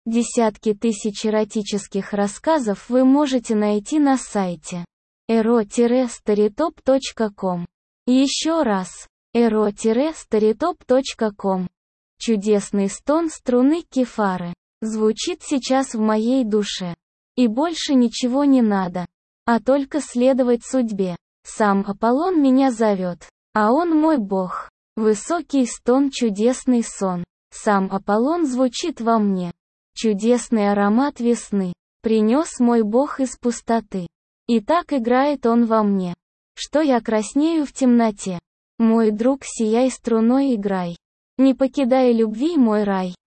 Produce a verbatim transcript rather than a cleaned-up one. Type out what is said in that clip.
Десятки тысяч эротических рассказов вы можете найти на сайте эро старитоп точка ком. Еще раз. эро старитоп точка ком. Чудесный стон струны кефары звучит сейчас в моей душе. И больше ничего не надо, а только следовать судьбе. Сам Аполлон меня зовет, а он мой бог. Высокий стон, чудесный сон. Сам Аполлон звучит во мне. Чудесный аромат весны принес мой бог из пустоты. И так играет он во мне, что я краснею в темноте. Мой друг, сияй струной, играй, не покидай любви мой рай.